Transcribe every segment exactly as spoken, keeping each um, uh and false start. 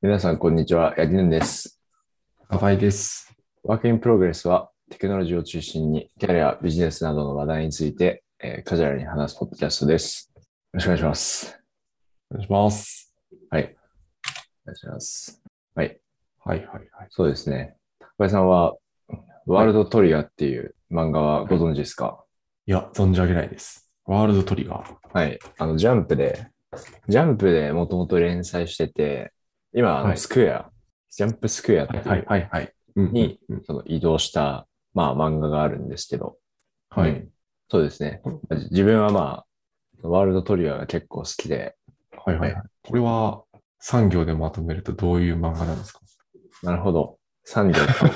皆さん、こんにちは。ヤギヌンです。 赤井です。 ワークインプログレスは、テクノロジーを中心に、キャリア、ビジネスなどの話題について、えーカジュアルに話すポッドキャストです。よろしくお願いします。 お願いします。 はい。お願いします。はい。 はいはいはい。 そうですね。高井さんは、ワールはい。 ドトリガーっていう漫画はごはい。 存知ですか？ いや、存じ上げないです。ワールドトリガー。 はい。あの、ジャンプで、ジャンプでもともと連載してて、今、あの、 はい。 スクエア、ジャンプスクエアっはいはいていう、 はいはい。うんうんに、 うん。 その移動した、まあ、漫画があるんですけど、うはい。 ん。そうですね。自分はまあ、ワールドトリガーが結構好きで、はい。 はいはいはい。これは産業でまとめるとどういう漫画なんですか？ なるほど。産業か。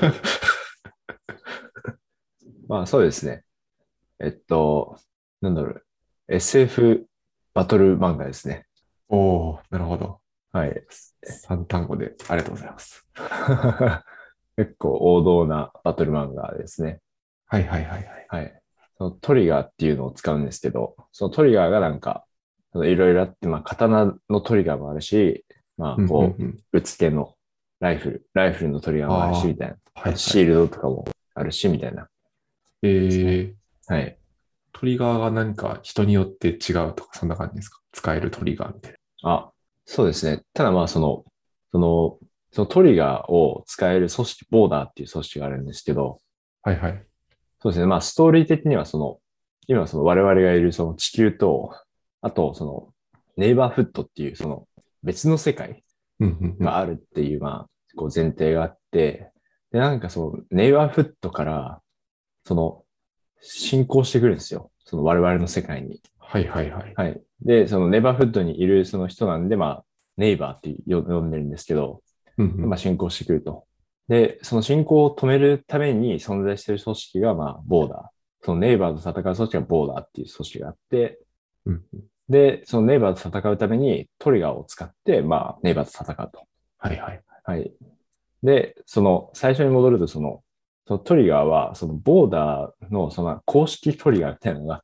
まあそうですね。えっと、なんだろう。エスエフ バトル漫画ですね。 おー、なるほど。 はい。 三単語でありがとうございます。 結構王道なバトル漫画ですね。 はいはいはいはい。 はい。そのトリガーっていうのを使うんですけど、そのトリガーがなんか、いろいろあって、まあ、刀のトリガーもあるし、まあ、 うんうんこうん。 う、打ち手のライフル、ライフルのトリガーもあるし、 あみたいな。 あ、はあと、 いはい。 シールドとかもあるし、みたいなえですね。 ー、 はい。 トリガーが何か人によって違うとか、そんな感じですか？使えるトリガーみたいな。 あ、そうですね。ただまあ、その、その、そのトリガーを使える組織、ボーダーっていう組織があるんですけど、 はいはい。 そうですね。まあ、ストーリー的には、その、今その我々がいるその地球と、あと、その、ネイバーフットっていう、その別の世界うんうんうん。 があるっていう、まあ、こう前提があって、で、なんかその、ネイバーフットから、その、進行してくるんですよ。その我々の世界に。 はいはいはい。 はい。で、そのネイバーフットにいるその人なんで、まあ、ネイバーって呼んでるんですけど、 うんうん。 まあ、進行してくると。で、その進行を止めるために存在している組織が、まあ、ボーダー。そのネイバーと戦う組織がボーダーっていう組織があって、 うんうん。 で、そのネイバーと戦うためにトリガーを使って、まあ、ネイバーと戦うと。 はいはい。 はい。で、その、最初に戻ると、その、そのトリガーは、そのボーダーの、その公式トリガーみたいなのがあって、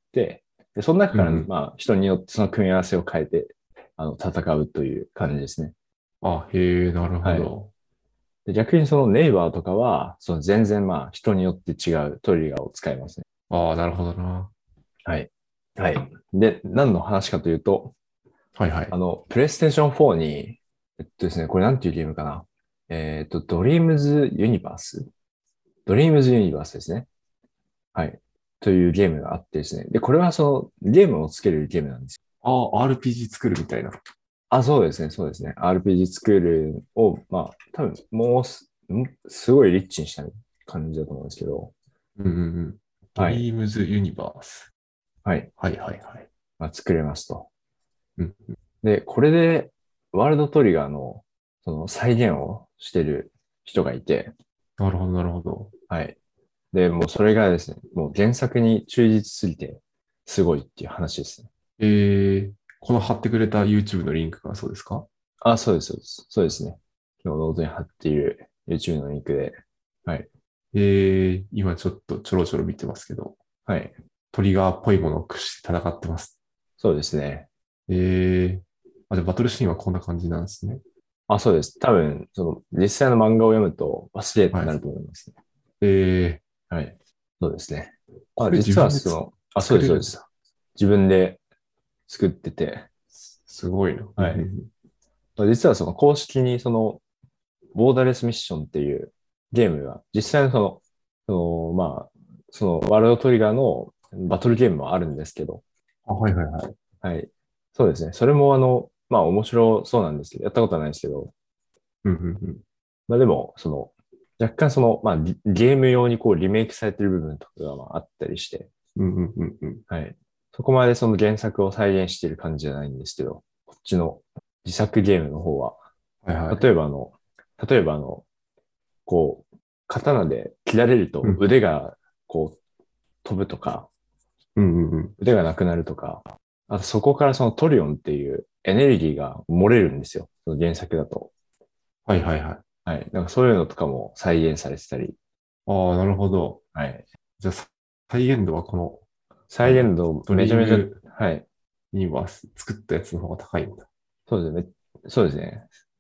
で、その中から、 うんうん。 まあ、人によってその組み合わせを変えて、あの、戦うという感じですね。 あ、へえ、なるほはい。 ど。 で逆にそのネイバーとかは、その全然まあ人によって違うトリガーを使いますね。 ああ、なるほどな。 はい。はい。で、何の話かというと、 はいはい。 あの、プレイステーションフォーに、えっとですね、これなんていうゲームかな。えっと、ドリームズユニバースドリームズユニバースですね。はい。というゲームがあってですね。で、これはそのゲームをつけるゲームなんですよ。 ああ、アールピージー 作るみたいな。 あ、そうですね、そうですね。アールピージー 作るを、まあ、多分もうす、んすごいリッチにした感じだと思うんですけど、 うんうんうん。ドはい。 リームズユニバース。 はい。 はいはいはい。 まあ、作れますと。 うん。 で、これで、ワールドトリガーの、その再現をしてる人がいて、 なるほどなるほど。 はい。で、もうそれがですね、もう原作に忠実すぎて、すごいっていう話ですね。 えー、この貼ってくれた YouTube のリンクがそうですか？ あ、そうです、そうです。そうですね。今日ノートに貼っている YouTube のリンクで、はい。 えー、今ちょっとちょろちょろ見てますけど、 はい。 トリガーっぽいものを駆使して戦ってます。 そうですね。 えー、あ、じゃあバトルシーンはこんな感じなんですね。 あ、そうです。多分、その、実際の漫画を読むと忘れってはい。 なると思いますね。 えー、 はい。そうですね。あ、 これ自実は分でつその、あ、そうです、 作れるんだ。 そうです。自分で作ってて、 すごいな。うんはい。 うんうん。 実はその公式にその、ボーダレスミッションっていうゲームが、実際のその、その、まあ、その、ワールドトリガーのバトルゲームもあるんですけど、 あ、はいはいはい。 はい。そうですね。それもあの、まあ面白そうなんですけど、やったことはないですけど、 うんうんうん。 まあでも、その、若干その、まあリゲーム用にこうリメイクされてる部分とかがまああったりして、 うんうんうんうん。 はい。そこまでその原作を再現している感じじゃないんですけど、こっちの自作ゲームの方は、 はいはい。 例えばあの、例えばあの、こう、刀で切られるとうん。 腕がこう飛ぶとか、 うんうんうん。 腕がなくなるとか、あとそこからそのトリオンっていうエネルギーが漏れるんですよ。その原作だと。 はいはいはい。 はい。なんかそういうのとかも再現されてたり、 ああ、なるほど。 はい。 じゃあ、再現度はこの、な再んだ、 現度ドめちゃめちゃ、 リームはい。 ユニバース作ったやつの方が高いんだ。 そうですね。そうですね。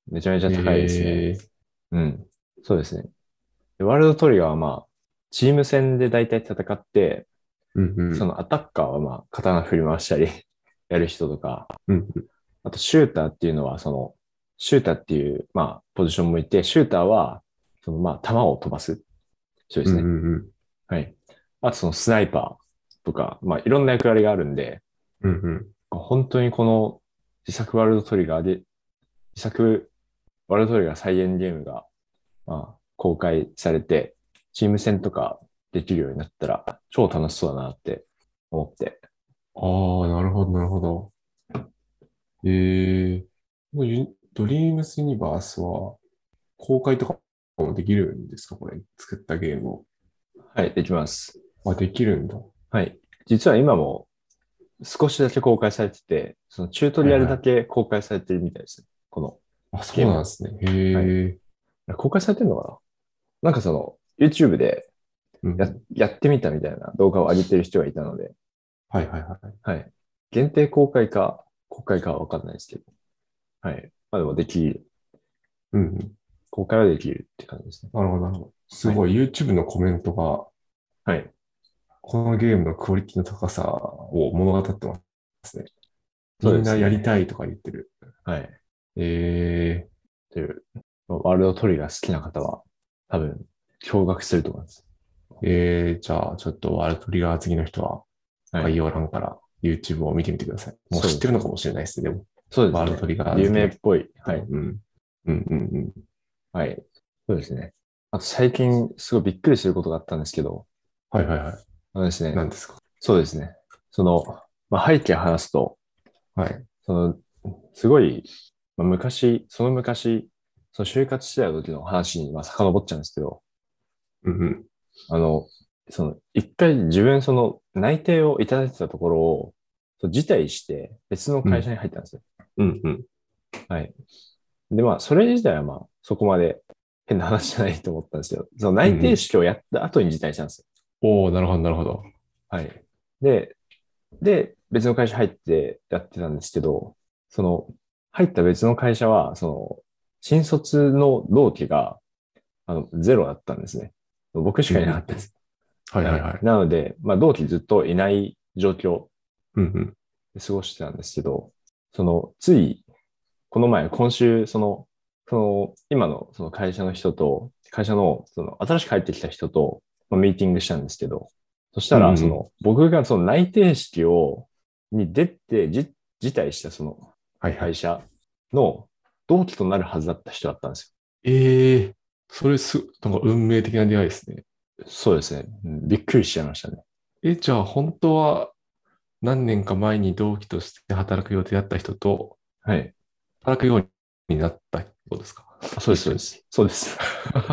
めちゃめちゃ高いですね。 えー、 うん。そうですね。でワールドトリガーはまあ、チーム戦で大体戦って、 うんうん。 そのアタッカーはまあ、刀振り回したりやる人とか、 うんうん。 あとシューターっていうのは、その、シューターっていう、まあ、ポジションもいて、シューターは、そのまあ、弾を飛ばす人でうんすね。 うん。 はい。あとそのスナイパーとか、まあ、いろんな役割があるんで、 うんうん。 本当にこの自作ワールドトリガーで、自作ワールドトリガー再現ゲームが、まあ、公開されて、チーム戦とかできるようになったら、超楽しそうだなって思って。 ああ、なるほど、なるほど。ええ、もうユドリームスユニバースは公開とかもできるんですか？これ、作ったゲームを。 はい、できます。 あ、できるんだ。 はい。実は今も少しだけ公開されてて、そのチュートリアルだはいはい。 け公開されてるみたいですね。このあ、そゲームは。 うなんですね。 はい。 へえ。 公開されてるのかな。なんかその、YouTube でや、 うん。 やってみたみたいな動画を上げてる人がいたので、 はいはいはい。 はい。限定公開か、公開かはわかんないですけど、はい。まあでもできる、 うんうん。 公開はできるって感じですね。 なるほど、なるほど。すはい。 ごい、YouTube のコメントが、 はい。 このゲームのクオリティの高さを物語ってますね。 そうでみんなやりすね。 たいとか言ってる。 はい。 ええ、 という、ワールドトリガー好きな方は、多分、驚愕すると思います。 ええ、じゃあ、ちょっとワールドトリガー好きの人は、 はい。 概要欄から YouTube を見てみてください。もうそうですね。 知ってるのかもしれないですね、でも。 そうですね。 ワールドトリガー有好きの人名っぽい。はい。 は。うん。うんうんうん。 はい。そうですね。あと最近、すごいびっくりすることがあったんですけど、 はいはいはい。 あのですね、 何ですか？ そうですね。その、まあ、背景を話すと、 はい。 その、すごい、まあ、昔、その昔、その就活してた時の話に、まあ、遡っちゃうんですけど、 うんうん。 あの、その、一回自分、その、内定をいただいてたところを、そう辞退して別の会社に入ったんですよ。 うんうん。 はい。で、まあ、それ自体はまあ、そこまで変な話じゃないと思ったんですよ。その内定うんうん。 式をやった後に辞退したんですよ。 おー、なるほど、なるほど。 はい。で、で、別の会社入ってやってたんですけど、その、入った別の会社は、その、新卒の同期が、あの、ゼロだったんですね。僕しかいなかっうんうん。 たです。はい。 はいはいはい。 なので、まあ、同期ずっといない状況うんうん。 で過ごしてたんですけど、その、つい、この前、今週、その、その、今のその会社の人と、会社の、その、新しく入ってきた人と、まあ、ミーティングしたんですけど、そしたら、 うんうんうん。 その、僕がその内定式を、に出て、じ、辞退したそのはいはい。 会社の同期となるはずだった人だったんですええ、それす、なんか運命的な出会いですね。 よ。そうですね。うんびっくりしちゃいましたね。 え、じゃあ本当は何年か前に同期として働く予定だった人とはい。 働くようになったってことですか？ あ、そうです、そう一緒に。 です。そうです。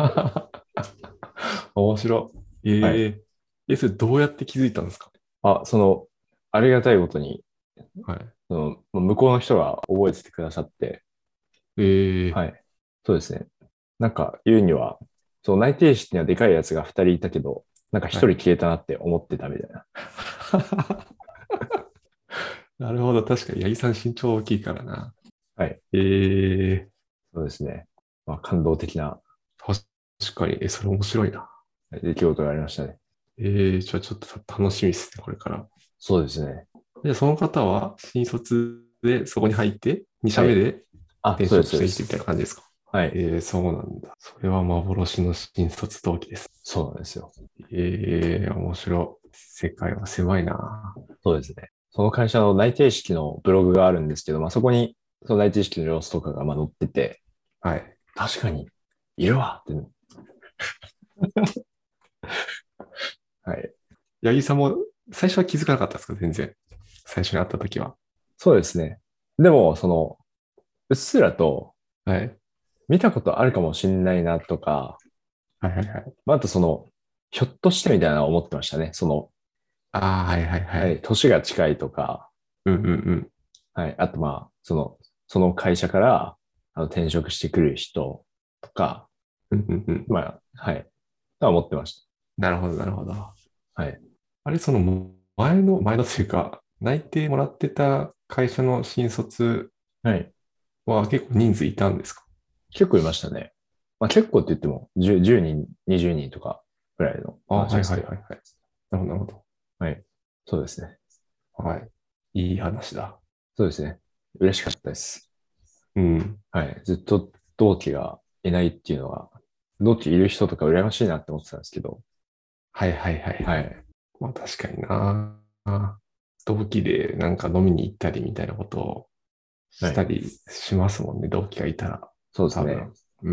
面白い。 はい。 えええ、それどうやって気づいたんですか？ あ、その、ありがたいことに、 はい。 その、向こうの人が覚えててくださって、 ええ、 はい。そうですね。なんか言うには、その内定式にはでかいやつがふたりいたけど、なんかはい。 ひとり消えたなって思ってたみたいな。 なるほど。確かに、八木さん身長大きいからな。 はい。 ええ、 そうですね。まあ、感動的な確かに。え、それ面白いな。 出来事がありましたね。 ええ、じゃあちょっと楽しみですね、これから。 そうですね。 で、その方は新卒でそこに入って、に社はい。 目であ、 転そうです、 職してきてみたいそうです。 な感じですか？ はい。 ええ、そうなんだ。それは幻の新卒同期です。 そうなんですよ。 ええ、面白い。世界は狭いな。 そうですね。その会社の内定式のブログがあるんですけど、まあ、そこに、その内定式の様子とかがまあ載ってて、 はい。 確かに、いるわって。はい。 八木さんも最初は気づかなかったですか？全然。最初に会った時は。 そうですね。でも、その、うっすらとはい。 見たことあるかもしんないなとか、 はいはいはい。 まあ、あとその、ひょっとしてみたいなのを思ってましたね。その、 ああ、はいはいははい、 い。 年が近いとか、 うんうんうん。 はい、あとまあ、その、その会社からあの転職してくる人とか、 うんうんうん。 まあ、はい、とは思ってましなるほどなるほど。 た。はい。 あれ、その前の、前のというか、内定もらってた会社の新卒はい。 は結構人数いたんですか？ 結構いましたね。まあ結構って言ってもじゅう、じゅうにん、にじゅうにんとかぐらいのあ、はい話ですけど。 はいはいはい。なるほど、なるほはい。そうですね。 ど。はい。いい話だ。 そうですね。嬉しかったです。 うん。 はい。ずっと同期がいないっていうのは、同期いる人とか羨ましいなって思ってたんですけど、 はいはいはいはい。 はい。 まあ確かにな。同期でなんか飲みに行ったりみたいなことをはい。 したりしますもんね、同期がいたら。 そうですね。 多分。うん。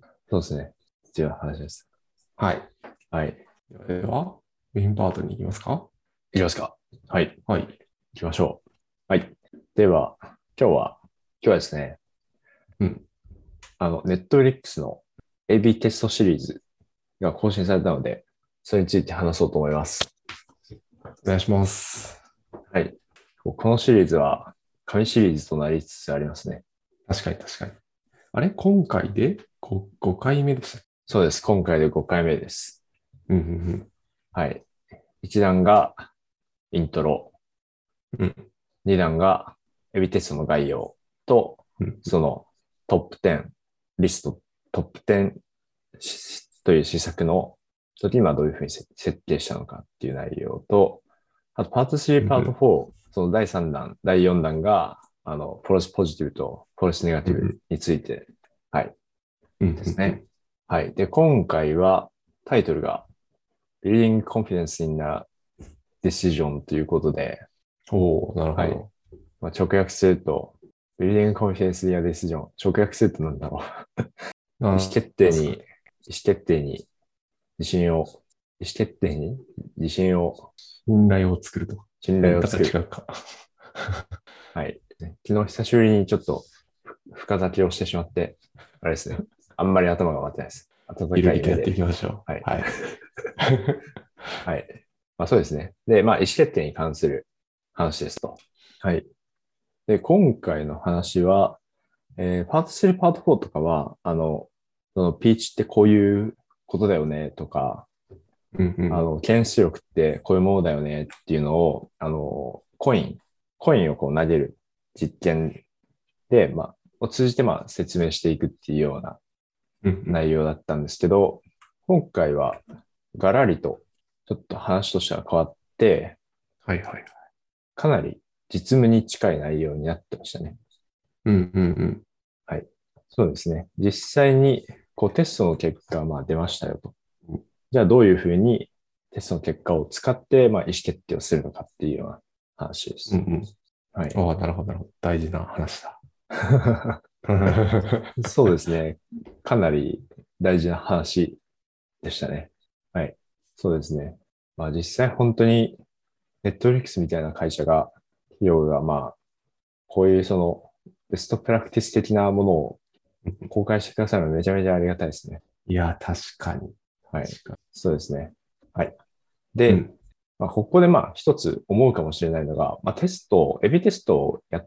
そうですね。っていう話です。 はい。 はい。 では、メインパートに行きますか？ いきますか。はい。 はい。 行きましょう。はい。では、今日は、今日はですね、 うん。 あの、ネットフリックスの エービー テストシリーズが更新されたので、それについて話そうと思います。 お願いします。 はい。このシリーズは、神シリーズとなりつつありますね。 確かに確かに。あれ今回で ご, ごかいめでしたっけ？ そうです。今回でごかいめです。 うんうんはい。いちだんがイントロ、 うん。 にだんがエビテストの概要と、 うん。 そのトップじゅうリスト、トップじゅうという施策の時にはどういうふうに設計したのかっていう内容と、あとパートスリー、パートうんうん。 フォー、そのだいさんだん、だいよんだんが、あの、プロスポジティブとプロスネガティブうんについて、はい、 うん。 ですね。はい。で、今回はタイトルが Building Confidence in a Decision ということで、 おお、なるほはい。 ど。 まあ、直訳すると、Building Confidence in a Decision。直訳するとなんだろう。意思あ決定あ、そに、意思決定に自信を、意思決定に自信を、 信頼を作ると。 信うんだか頼を作る。 ら違うか。 はい。昨日久しぶりにちょっと深酒をしてしまって、あれですね。あんまり頭が回ってないです。温ゆるりとやっていかい目で。 きましょはい。 う。はい。 はい。まあそうですね。で、まあ意思決定に関する話ですと。はい。で、今回の話は、えーパートスリー、パートフォーとかは、あの、そのピーチってこういうことだよねとか、 うんうん。 あの、検出力ってこういうものだよねっていうのを、あの、コイン、コインをこう投げる実験で、まあ、を通じてまあ説明していくっていうようなうんうん。 内容だったんですけど、今回はガラリとちょっと話としては変わって、 はいはい。 かなり実務に近い内容になってましたね。 うんうんうん。 はい。そうですね。実際にこうテストの結果がまあ出ましたよと。じゃあどういうふうにテストの結果を使ってまあ意思決定をするのかっていうような話です。 うんうん。 はい。 ああ、なるほど、なるほど。大事な話だ。 そうですね。かなり大事な話でしたね。はい。そうですね。まあ実際本当にネットフリックスみたいな会社が、企業がまあ、こういうそのベストプラクティス的なものを公開してくださるのはめちゃめちゃありがたいですね。 いや、確かに。 はい。 確かそうですね。はい。 に。うで、 ん。 まあ、ここでまあ一つ思うかもしれないのが、まあテスト、エビテストをやって、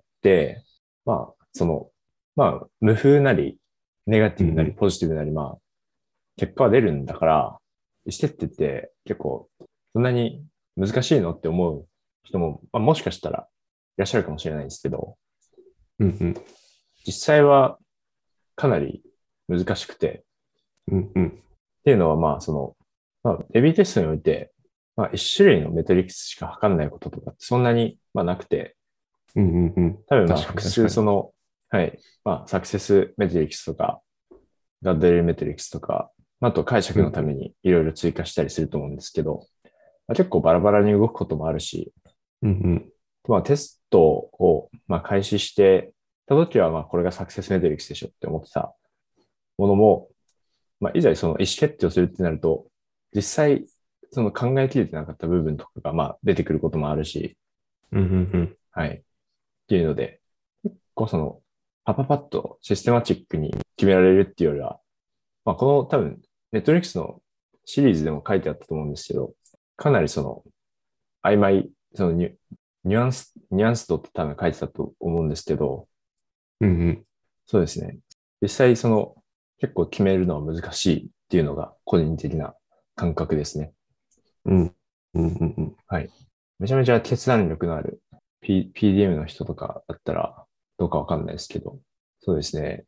まあその、まあ無風なり、ネガティブなり、 うんポジティブなり、まあ結果は出るんだから、意思決定って結構そんなに難しいのって思う人も、まあ、もしかしたらいらっしゃるかもしれないんですけど、 うん。うん実際はかなり難しくて、 うん。うんうん。 っていうのはまあその、まあ、エビテストにおいて、まあ一種類のメトリックスしか測らないこととかってそんなにまあなくて、 うんうんうん。 多分まあ確かに複確かに。 数その、はい、まあサクセスメトリックスとか、ガッドレルメトリックスとか、あと解釈のたうんめにいろいろ追加したりすると思うんですけど、まあ、結構バラバラに動くこともあるし、 うんうんまあテストをまあ開始してた時はまあこれがサクセスメトリックスでしょって思ってたものも、まあいざその意思決定をするってなると、実際その考えきれてなかった部分とかがまあ出てくることもあるし、 うんうんうん。 はい。っていうので、結構そのパパパッとシステマチックに決められるっていうよりは、まあこの多分ネットフリックスのシリーズでも書いてあったと思うんですけど、かなりその曖昧、そのニュニュアンス、ニュアンス度って多分書いてたと思うんですけど、 うんうん。 そうですね。実際その結構決めるのは難しいっていうのが個人的な感覚ですね。 うんうんうんうん。 はい。めちゃめちゃ決断力のある P、ピーディーエム の人とかだったらどうかわかんないですけど、そうですね。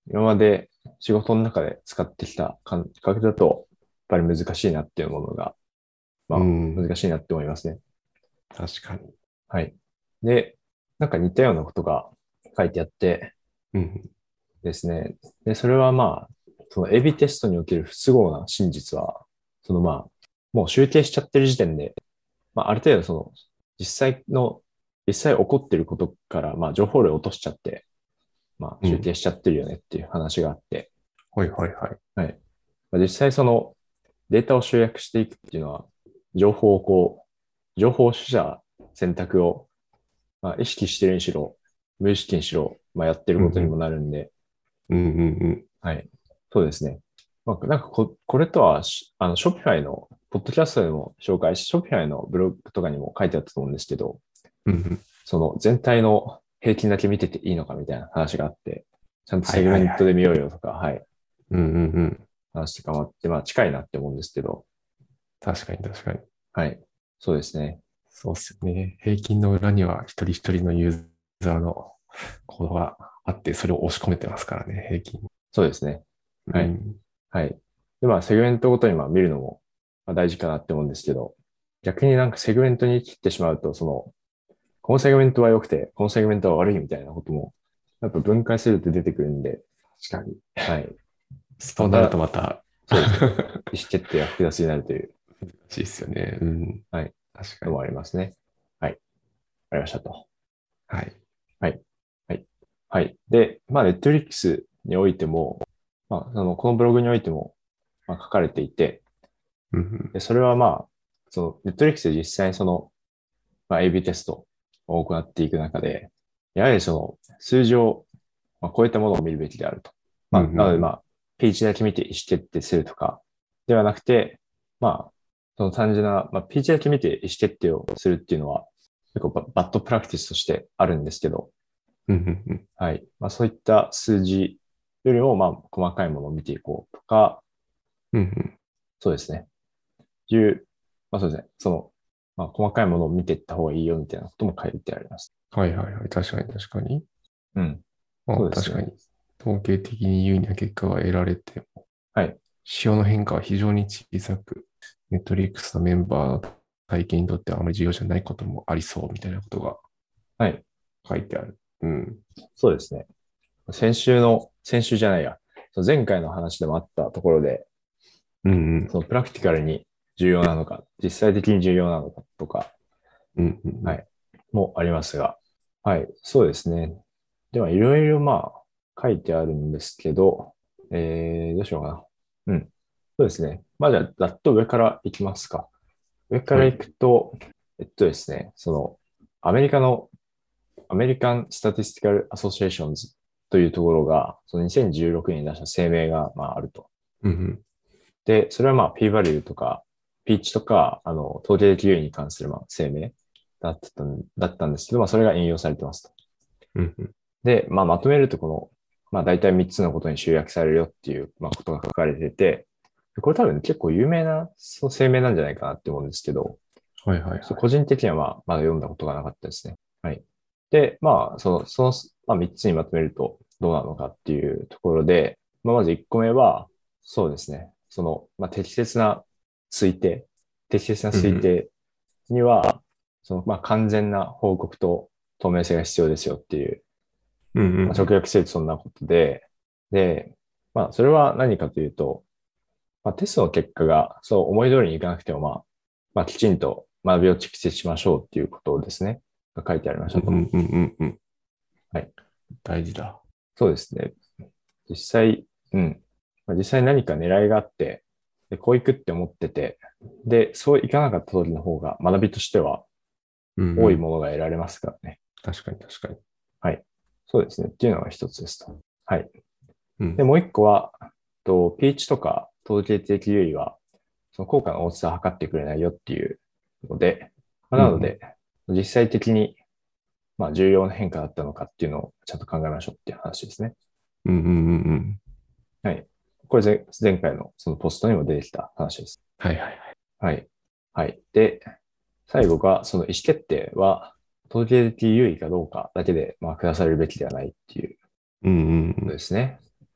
今まで仕事の中で使ってきた感覚だと、やっぱり難しいなっていうものが、 うまあ、 ん。 難しいなって思いますね。 確かに。 はい。で、なんか似たようなことが書いてあってうん。 ですね。で、それはまあ、そのエビテストにおける不都合な真実は、そのまあ、もう集計しちゃってる時点で、まあ、ある程度その、実際の、実際起こってることから、まあ、情報量を落としちゃって、まあ、 うん。 集計しちゃってるよねっていう話があって、 はいはいはい。 はい。まあ、実際その、データを集約していくっていうのは、情報をこう、情報取捨選択を、まあ、意識してるにしろ、無意識にしろ、まあ、やってることにもうんうん。 なるんで、 うんうんうん。 はい。そうですね。まあ、なんかこ、これとはし、あの、ショピファイの、ポッドキャストでも紹介し、ショピファイのブログとかにも書いてあったと思うんですけど、 うんうん。 その全体の平均だけ見てていいのかみたいな話があって、ちゃんとはいセグメンはいはい。 トで見ようよとか、はい、 うんうんうん。 話とかもあって、まあ近いなって思うんですけど、 確かに確かに。 はい。そうですね。 そうっすよね。平均の裏には一人一人のユーザーのコードがあって、それを押し込めてますからね、平均。 そうですね。はい。 うん。 はい。で、まあ、セグメントごとにまあ見るのもまあ大事かなって思うんですけど、逆になんかセグメントに切ってしまうと、その、このセグメントは良くて、このセグメントは悪いみたいなことも、やっぱ分解すると出てくるんで、 確かに。 はい。 そうなるとまた、 また、 そうですね。意思決定が複雑になるという、 難しいですよね。うん。 はい、 確かに。 のもありますね。はい。ありましたと。 はい。 はい。はい。はい。で、まあ、ネットフリックスにおいても、まあ、その、このブログにおいても、まあ、書かれていて、 うんうんで、それはまあ、その、ネットフリックスで実際にその、まあ、エービー テストを行っていく中で、やはりその、数字を、まあ、超えたものを見るべきであると。 うんうまあ、なのでまんあ、ページだけ見て意思決定するとか、ではなくて、まあ、その単純な、まあ、ページだけ見て意思決定をするっていうのは、結構ババッドプラクティスとしてあるんですけど、 うんうんうんはい。まあ、そういった数字よりも、まあ、細かいものを見ていこうとか、 うんうんそうですね。いう、まあそうですね。その、まあ、細かいものを見ていった方がいいよみたいなことも書いてあります。 はいはいはい。確かに確かに。 うん。 まあそうですね。 確かに。統計的に有利な結果が得られても、 はい。 仕様の変化は非常に小さく、ネットリックスのメンバーの体験にとってはあまり重要じゃないこともありそうみたいなことがはい。 書いてある。うん。 そうですね。先週の、先週じゃないや。その前回の話でもあったところで、 うんうんそのプラクティカルに重要なのか、実際的に重要なのかとか、 うんうんうん。 はい。もありますが、はい。そうですね。では、いろいろまあ、書いてあるんですけど、えー、どうしようかな。うん。そうですね。まあ、じゃあ、ざっと上からいきますか。上から行はい。 くと、えっとですね、その、アメリカの、アメリカン・スタティスティカル・アソシエーションズというところが、そのにせんじゅうろくねんに出した声明が、まあ、あると。 うんうんで、それはまあ、P バリューとか、ピーチとか、あの、統計的優位に関するまあ声明だったん、だったんですけど、まあ、それが引用されてますと。 うんうんで、まあ、まとめると、この、まあ、大体みっつのことに集約されるよっていう、まあ、ことが書かれてて、これ多分結構有名なそう声明なんじゃないかなって思うんですけど、 はいはいはい。 ちょっと個人的にはまあ、まだ読んだことがなかったですね。はい。で、まあ、その、その、まあ、みっつにまとめるとどうなのかっていうところで、まあ、まずいっこめは、そうですね。その、まあ、適切な推定、適切なうんうん推定には、その、まあ、完全な報告と透明性が必要ですよっていう、 うんうんまあ、直うん訳するとそんなことで、で、まあ、それは何かというと、まあ、テストの結果がそう思い通りにいかなくても、まあ、まあ、きちんと学びを蓄積しましょうっていうことですね。が書いてありましたと。 うんうんうんうん。 はい。 大事だ。 そうですね。実際、うん。まあ、実際何か狙いがあって、で、こういくって思ってて、で、そういかなかった時の方が学びとしては多いうんうん。 ものが得られますからね。 確かに確かに。 はい。そうですね。っていうのが一つですと。はい。で、 うん。 もう一個は、と、ピーチとか統計的優位は、その効果の大きさを測ってくれないよっていうので、まあ、 うんうん。 なので、実際的に、まあ、重要な変化だったのかっていうのをちゃんと考えましょうっていう話ですね。 うんうんうんうん。 はい。これ前前回のそのポストにも出てきた話です。 はいはいはい。 はい。はい。で、最後が、その意思決定は、統計的優位かどうかだけで、まあ、下されるべきではないっていううんうんうことでん。 すね。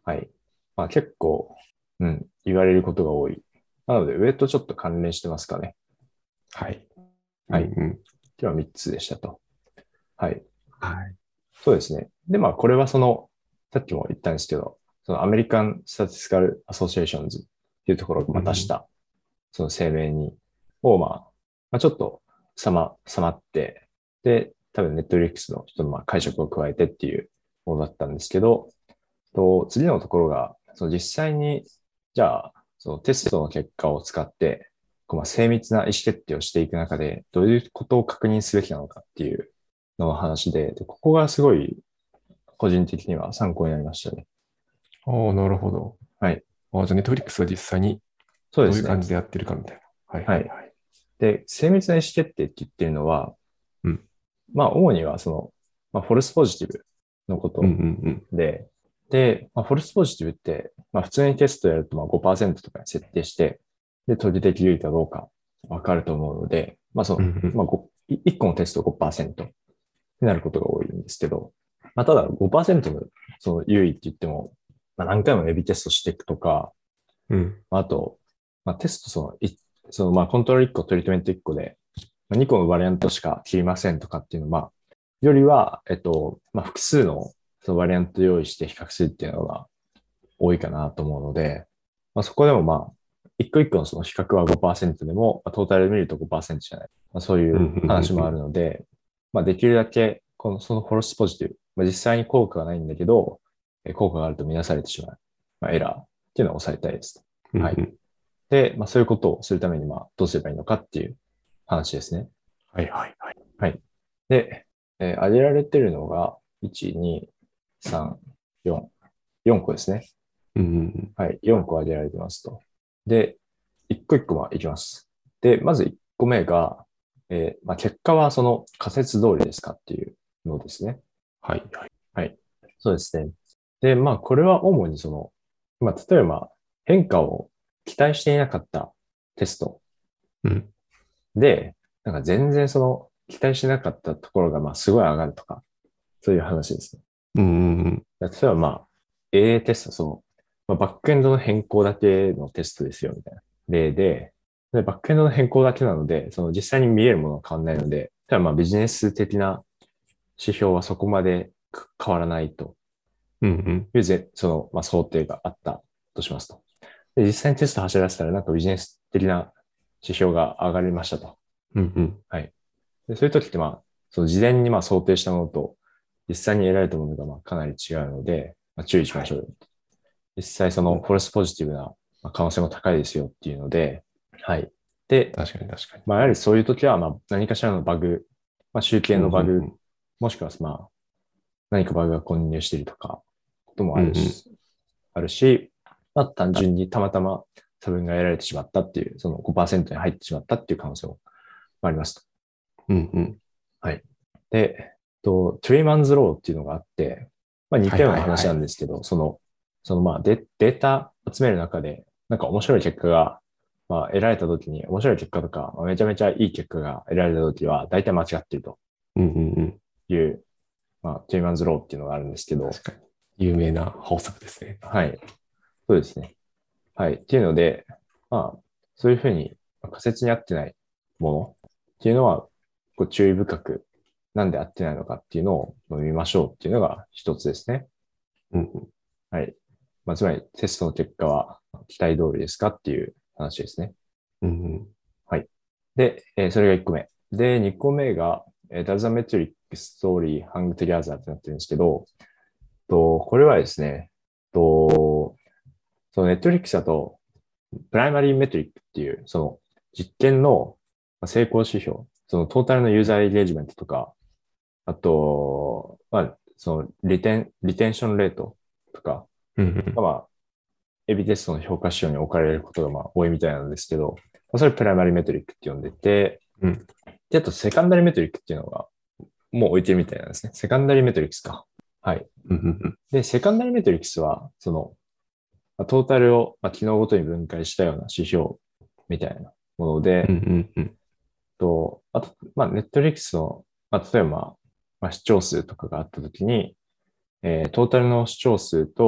はい。まあ結構、うん、言われることが多い。なので、上とちょっと関連してますかね。 はい。うはい。 んうん。 ではみっつでしたと。はい。 はい。 そうですね。で、まあ、これはその、さっきも言ったんですけど、そのアメリカン・スタティスカル・アソシエーションズっていうところがうんうん。 まあ出した、その声明に、を、まあ、まあ、ちょっと、さま、さまって、で、多分ネットフリックスの人のまあ解釈を加えてっていうものだったんですけど、と次のところが、その実際に、じゃあ、そのテストの結果を使って、こうまあ精密な意思決定をしていく中で、どういうことを確認すべきなのかっていうの話で、でここがすごい個人的には参考になりましたね。 ああ、なるほど。 はい。 ああ、じゃあ、ネットフリックスが実際にどういう感そうですね。 じでやってるかみたいな。はいはい。 はいはい。 で、精密な意思決定って言ってるのは、 うん。 まあ、主にはその、まあ、フォルスポジティブのこうんうとんで、で、まあ、フォルスポジティブって、まあ、普通にテストやるとまあごパーセントとかに設定して、で、取りできるかどうかわかると思うので、まあ、そうん。うの、 んうん。 まあ、ごいいっこのテストごパーセントになることが多いんですけど、まあ、ただごパーセントのその優位って言っても、まあ、何回もエビテストしていくとか、 うん。 まああと、まあ、テストその、いそのまあコントロールいっこ、トリートメントいっこで、まあにこのバリアントしか切りませんとかっていうのは、まあ、よりは、えっと、まあ、複数のそのバリアント用意して比較するっていうのが多いかなと思うので、まあ、そこでもまあ、一個一個のその比較はごパーセントでも、まあ、トータルで見るとごパーセントじゃない。まあ、そういうん。ううんうんうん。 話もあるので、まあ、できるだけ、この、そのフォロスポジティブ、まあ、実際に効果がないんだけど、え効果があるとみなされてしまう、まあ、エラーっていうのを抑えたいです。はい。 うんうん。 で、まあ、そういうことをするために、まあ、どうすればいいのかっていう話ですね。 はいはいはい。 はい。で、えー挙げられてるのが、いち、に、さん、よん、よんこですね。 うんうんうん。 はい。よんこ挙げられてますと。で、いっこいっこはいきます。で、まずいっこめが、えーまあ、結果はその仮説通りですかっていうのですね。 はいはい。 はい。そうですね。で、まあ、これは主にその、まあ、例えば変化を期待していなかったテストうん。 で、なんか全然その期待しなかったところがまあすごい上がるとか、そういう話ですね。 うんうんうん。 例えばまあ、エーエー テスト、その、まあ、バックエンドの変更だけのテストですよ、みたいな例で、で、バックエンドの変更だけなので、その実際に見えるものは変わらないので、ただまあビジネス的な指標はそこまで変わらないとうんうん。 いうぜ、その、まあ、想定があったとしますと。で、実際にテスト走らせたらなんかビジネス的な指標が上がりましたと。 うんうん。 はい。で、そういう時ってまあ、その事前にまあ想定したものと実際に得られたものがまあかなり違うので、まあ、注意しはい。 ましょうよ。実際そのうん。 フォルスポジティブな可能性も高いですよっていうので、はい。で、 確かに確かに。 まあ、やはりそういう時はまあ何かしらのバグ、まあ、集計うんうのバグ、 んもしくはまあ何かバグが混入しているとか、こともうん。うんうん。 あるし、あるし、まあ単純にたまたま差分が得られてしまったっていう、そのごパーセントに入ってしまったっていう可能性もありますと。 うんうん。 はい。で、えっと、トゥリーマンズローっていうのがあって、まあ似はいたような話なんはいはい。 ですけど、その、そのまあデ、データ集める中で、なんか面白い結果が、まあ得られた時に、面白い結果とか、まあめちゃめちゃいい結果が得られた時は、大体間違っているとうんうんうん。 いう、まあ、トゥリーマンズローっていうのがあるんですけど、 確かに。有名な法則ですね。 はい。そうですね。はい。っていうので、まあ、そういうふうに仮説に合ってないものっていうのは、こう注意深く、なんで合ってないのかっていうのを見ましょうっていうのが一つですね。 うんうん。 はい。まあ、つまりテストの結果は期待通りですかっていう話ですね。 うんうん。 はい。で、えーそれがいっこめ。で、にこめが、えー Does the metric story hang together ってなってるんですけど、と、これはですね、と、そのネットフリックスだと、プライマリーメトリックっていう、その実験の成功指標、そのトータルのユーザーエンゲージメントとか、あと、まあ、そのリテン、リテンションレートとかうんうん。 が、まあ、エビテストの評価指標に置かれることがまあ多いみたいなんですけど、まあ、それプライマリーメトリックって呼んでて、 うん。 で、あとセカンダリーメトリックっていうのがもう置いてるみたいなんですね。セカンダリーメトリックスか。はい。 うんうんで、セカンダリーメトリックスは、その、まあトータルを、まあ、機能ごとに分解したような指標みたいなもので、 うん。うんうんと、あと、まあ、ネットフリックスの、まあ、例えば、まあ、視聴数とかがあったときに、えートータルの視聴数と、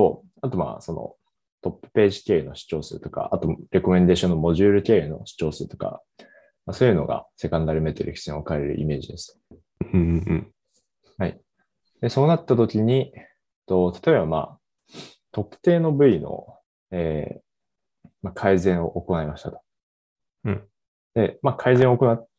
あとまあ、そのトップページ経由の視聴数とか、あとレコメンデーションのモジュール経由の視聴数とか、まあ、そういうのがセカンダルメトリックスに置かれるイメージです。 うんうんうん。 はい。で、そうなった時に、と例えばまあ、特定の部位の、えーまあ、改善を行いましたと。 うん。 で、まあ、改善を行って、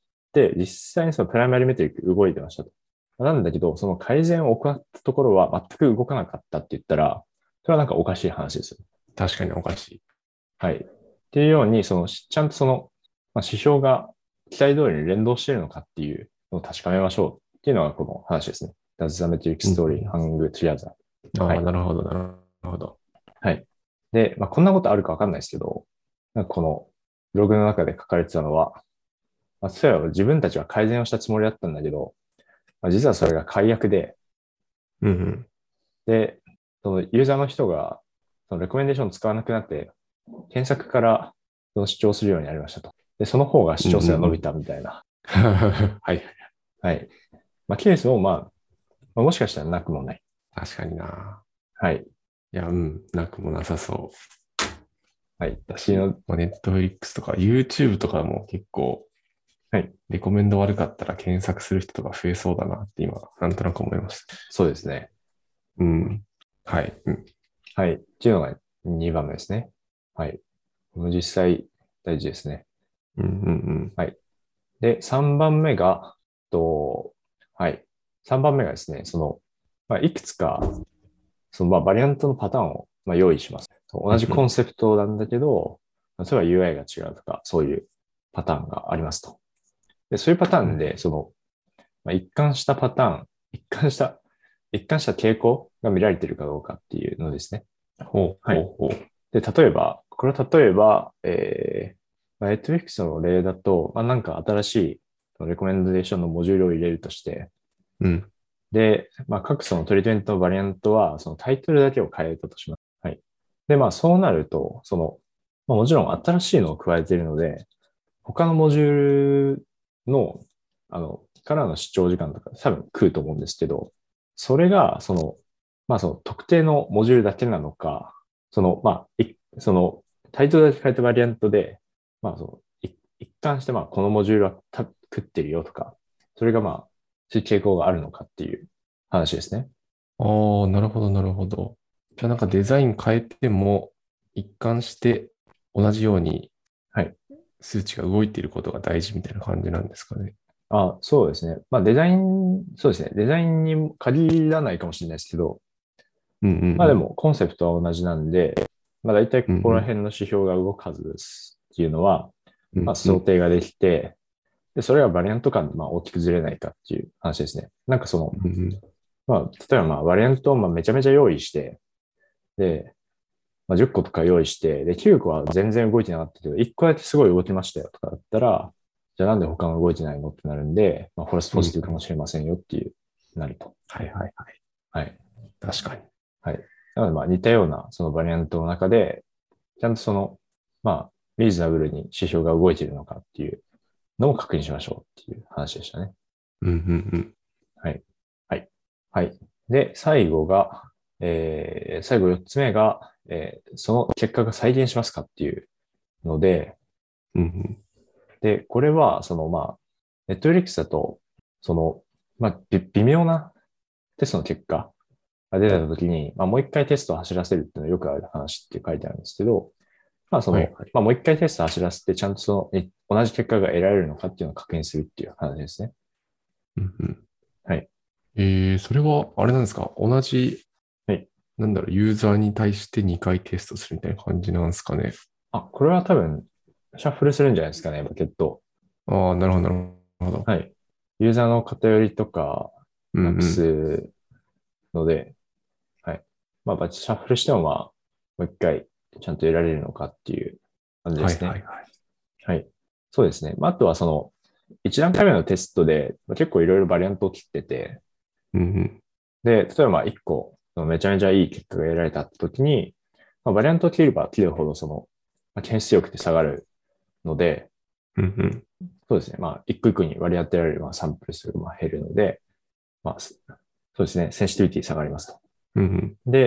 実際にそのプライマリメトリック動いてましたと。なんだけど、その改善を行ったところは全く動かなかったって言ったら、それはなんかおかしい話ですよ。 確かにおかしい。 はい。っていうように、その、ちゃんとその、まあ、指標が期待通りに連動しているのかっていうのを確かめましょうっていうのがこの話ですね。Does the metric うん story うん。 hang together? ああ、 はい。 なるほど、なるほど。 はい。で、まあ、こんなことあるかわかんないですけど、なんかこのブログの中で書かれてたのは、まあ、例えば自分たちは改善をしたつもりだったんだけど、まあ、実はそれが解約で、 うんうん。 で、そのユーザーの人がそのレコメンデーションを使わなくなって、検索からその視聴するようになりましたと。で、その方が視うん聴数がうんうん。 伸びたみたいな。 はい。 はい。まあ、ケースも、まあ、まあ、もしかしたらなくもない。 確かにな。 はい。 いや、うん、なくもなさそう。 はい。 だし、 っていうの、 まあ、ネットフリックスとか YouTube とかも結構、 はい。 レコメンド悪かったら検索する人とか増えそうだなって今、なんとなく思いました。 そうですね。 うん。はい。うん。 はい。っていうのがにばんめですね。はい。この実際大事ですね。 うんうんはい。で、さんばんめが、と、はい。さんばんめがですね、その、まあ、いくつか、その、まあ、バリアントのパターンを、まあ、用意します。同じうん。うん。 コンセプトなんだけど、例えば ユーアイ が違うとか、そういうパターンがありますと。で、そういうパターうん。 ンで、その、まあ、一貫したパターン、一貫した、一貫した傾向が見られているかどうかっていうのですね。 ほうはい。 ほうほう。 で、例えば、これは例えば、えー、まあ、Netflix の例だと、まあ、なんか新しいレコメンデーションのモジュールを入れるとして、 うん。 で、まあ、各そのトリートメントのバリアントは、そのタイトルだけを変えたとします。はい。で、まあ、そうなると、その、まあ、もちろん新しいのを加えているので、他のモジュールの、あの、からの視聴時間とか多分食うと思うんですけど、それが、その、まあ、その特定のモジュールだけなのか、その、まあ、いその、タイトルだけ変えたバリアントで、まあ、その、い一貫して、まあ、このモジュールはた食ってるよとか、それがまあ、そういう傾向があるのかっていう話ですね。 ああ、なるほど、なるほど。じゃあなんかデザイン変えても、一貫して同じようにはい。 数値が動いていることが大事みたいな感じなんですかね。 あ、そうですね。まあ、デザイン、そうですね。デザインに限らないかもしれないですけど、 うんうんまあでも、コンセプトは同じなんで、まあ大体うん。 ここらうん辺の指標が動くはずですっていうのは、まあうん。うんうん。 想定ができて、で、それがバリアント間でまあ大きくずれないかっていう話ですね。なんかその、 うんうん。 まあ、例えばまあバリアントをまあめちゃめちゃ用意して、で、まあ、じゅっことか用意して、で、きゅうこは全然動いてなかったけど、いっこだけすごい動きましたよとかだったら、じゃあなんで他の動いてないのってなるんで、まあ、フォルスポジティブかもしれませんよっていう、なると。 はいはいはい。 はい。 確かに。 はい。なのでまあ似たようなそのバリアントの中で、ちゃんとその、まあ、リーズナブルに指標が動いているのかっていうのも確認しましょうっていう話でしたね。 うんうんうん。 はい。はい。はい。で、最後が、えー、最後よっつめが、えー、その結果が再現しますかっていうので、 うんうん。 で、これは、その、まあ、ネットフリックスだと、その、まあ、び微妙なテストの結果が出たときに、まあ、もう一回テストを走らせるっていうのはよくある話って書いてあるんですけど、まあ、その、 はいはい。 まあ、もう一回テストを走らせて、ちゃんとその、同じ結果が得られるのかっていうのを確認するっていう話ですね。 うんうん。 はい。 えー、それは、あれなんですか？同じ、 はい。 なんだろう、ユーザーに対してにかいテストするみたいな感じなんですかね。 あ、これは多分、シャッフルするんじゃないですかね、バケット。 ああ、なるほど、なるほど。 はい。ユーザーの偏りとかなくうんうん。 すので、はい。まあ、バッチシャッフルしても、まあ、もう一回ちゃんと得られるのかっていう感じではいすね。 はいはい。 はい。そうですね。まあ、あとはその、一段階目のテストで、まあ、結構いろいろバリアントを切ってて、 うんうん。 で、例えばまあ一個、そのめちゃめちゃいい結果が得られたって時に、まあ、バリアントを切れば切るほど、その、まあ、検出力って下がるので、 うんうん。 そうですね。まあ、一個一個に割り当てられるまあサンプル数がまあ減るので、まあ、そうですね。センシティビティ下がりますと。 うんうん。 で、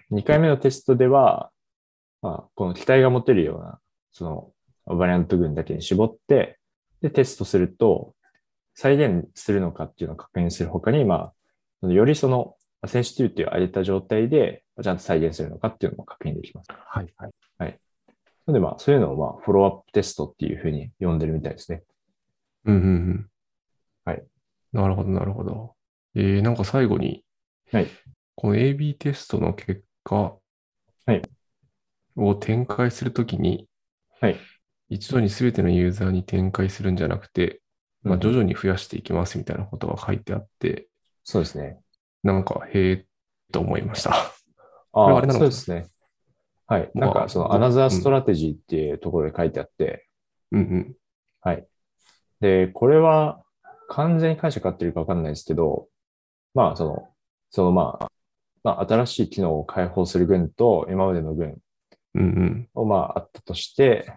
にかいめのテストでは、まあ、この期待が持てるような、その、バリアント群だけに絞って、で、テストすると、再現するのかっていうのを確認するほかに、まあ、よりその、センシティビティを上げた状態で、ちゃんと再現するのかっていうのも確認できます。 はい、はい。 はい。なので、まあ、そういうのを、まあ、フォローアップテストっていうふうに呼んでるみたいですね。 うん、うん、うん。 はい。 なるほど、なるほど。えー、なんか最後に、 はい。 この エービー テストの結果はい。 を展開するときに、 はい。 一度に全てのユーザーに展開するんじゃなくて、まあ、徐うんうん。 々に増やしていきますみたいなことが書いてあって、 そうですね。 なんか、へえ、と思いました。これはあああ、 れなのかな。 そうですね。はい。なんか、 まあ、 その、アナど、 ザーうん、 ストラテジーっていうところで書いてあって、 うん、うん、 はい。で、これは、完全に解釈合ってるかわかんないですけど、まあ、その、その、まあ、まあ、新しい機能を開放する群と、今までの群うん、うん、 を、まあ、あったとして、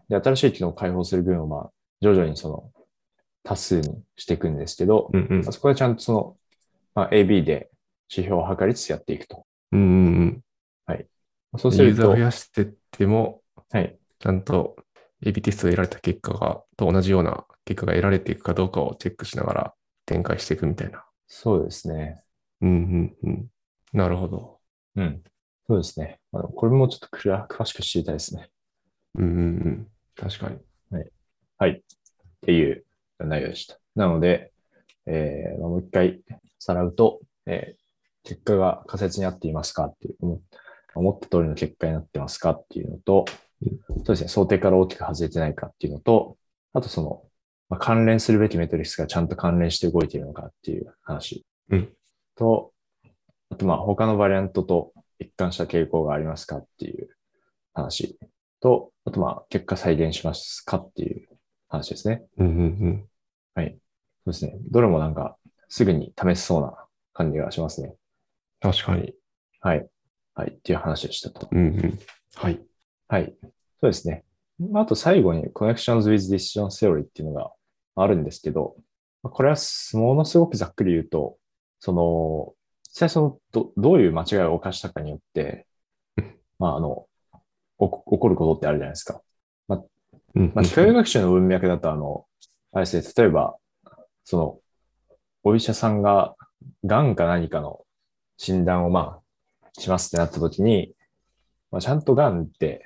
で、新しい機能を開放する群を、まあ、徐々にその、多数にしていくんですけど、 うん、うん、 まあそこでちゃんとその、まあ、エービー で指標を測りつつやっていくと。 うん、うんうん。 はい。そうすユーザー増ると、 やしてっても、 はい。 ちゃんと エービー テストで得られた結果が、と同じような結果が得られていくかどうかをチェックしながら展開していくみたいな。 そうですね。 うん、うん、うん。なるほど。 うん。そうですね。あの、これもちょっとくら詳しく知りたいですね。 うん、うん、うん。確かに。 はい。はい。っていう内容でした。なので、えー、まあもう一回さらうと、えー結果が仮説に合っていますかっていう、思思った通りの結果になってますかっていうのと、そうですね、想定から大きく外れてないかっていうのと、あとその、まあ、関連するべきメトリックスがちゃんと関連して動いているのかっていう話うん。 と、あとまあ他のバリアントと一貫した傾向がありますかっていう話と、あとまあ結果再現しますかっていう話ですね。 うん、うん、うん。 はい。そうですね。どれもなんかすぐに試せそうな感じがしますね。 確かに。 はい。はい。っていう話でしたと。 うん、うん。はい。 はい。そうですね。まああと最後に Connections with Decision Theory っていうのがあるんですけど、まあこれはものすごくざっくり言うと、その、実際そのど、どういう間違いを犯したかによって、まああの、お起こることってあるじゃないですか。まあ、 うん、 まあ、 うん、 機械学習の文脈だと、あの、あれですね、例えば、その、お医者さんが、癌か何かの診断をまあ、しますってなった時に、まあ、ちゃんと癌って、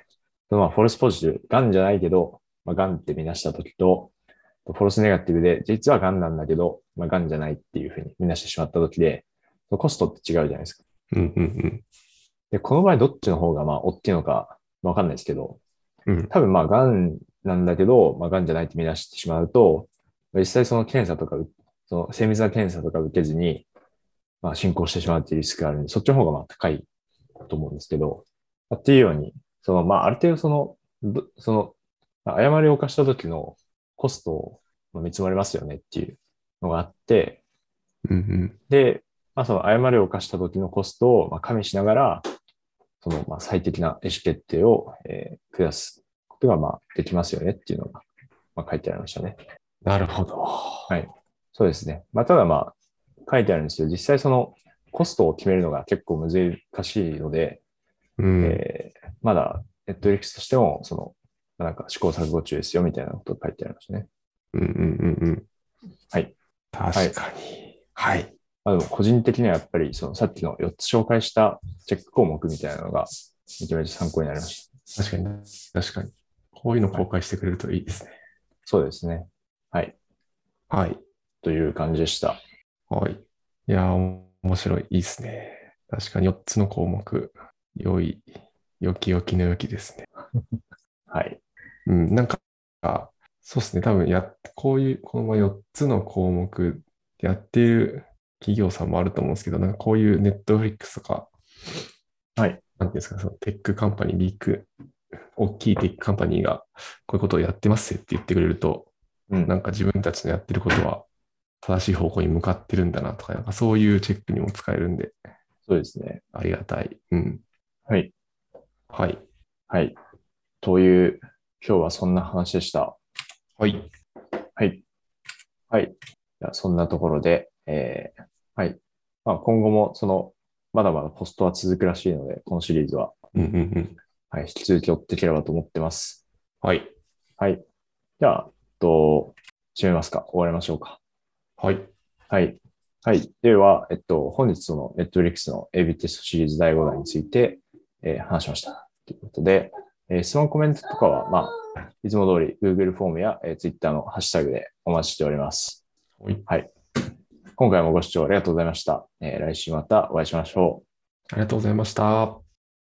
まあ、フォルスポジティブ、癌じゃないけど、まあ、癌って見なした時と、フォルスネガティブで、実は癌なんだけど、まあ、癌じゃないっていうふうに見なしてしまった時で、コストって違うじゃないですか。 うん、うん、 で、この場合どっちの方がまあ、大きいのかわかんないですけど、 うん。うん、 多分まあ、癌なんだけど、まあ、癌じゃないって見出してしまうと、実際その検査とか、その精密な検査とか受けずに、まあ、進行してしまうっていうリスクがあるんで、そっちの方がまあ高いと思うんですけど、まあっていうように、その、まあ、ある程度その、どその、まあ誤りを犯した時のコストをまあ見積もれますよねっていうのがあって、 うん。 で、まあ、その誤りを犯した時のコストをまあ加味しながら、その、まあ、最適な意思決定を、えー、下すことが、まあ、できますよねっていうのが、まあ、書いてありましたね。 なるほど。 はい。そうですね。まあ、ただまあ、書いてあるんですけど、実際その、コストを決めるのが結構難しいので、 うん。 えー、まだ、ネットフリックスとしても、その、なんか試行錯誤中ですよ、みたいなことが書いてありましたね。 うん、うん、うん、うん。 はい。はい。 確かに。はい。 まあ、でも個人的にはやっぱり、そのさっきのよっつ紹介したチェック項目みたいなのが、めちゃめちゃ参考になりまし確かに。確かに。こういうのた。はい。 公開してくれるといいですね。 そうですね。はい。 はい。 という感じでした。 はい。いやー、面白い。いいですね。確かによっつの項目。良い、良き良きの良きですね。 はい。 うん、なんか、そうですね。多分や、こういう、このよっつの項目やっている企業さんもあると思うんですけど、なんかこういうネットフリックスとか、 はい。 なんていうんですか、そのテックカンパニー、ビッグ、大きいテックカンパニーがこういうことをやってますって言ってくれると、 うん。 なんか自分たちのやってることは正しい方向に向かってるんだなとか、なんかそういうチェックにも使えるんで、 そうですね。 ありがたい。うん。 はい。 はい。 はい。という、今日はそんな話でした。 はい。 はい。はい。じゃあそんなところで、えー、はい。まあ、今後も、その、 まだまだポストは続くらしいので、このシリーズは、 うんうんうん。 はい、引き続き追っていければと思ってます。 はい。 はい。じゃあ、えっと、締めますか。終わりましょうか。 はい。 はい。はい。では、えっと、本日その Netflix の エービー テストシリーズだいごだんについて、えー話しました。ということで、えー質問コメントとかは、まあ、いつも通り Google フォームや、えー Twitter のハッシュタグでお待ちしております。 はい。 はい。今回もご視聴ありがとうございました。えー来週またお会いしましょう。 ありがとうございました。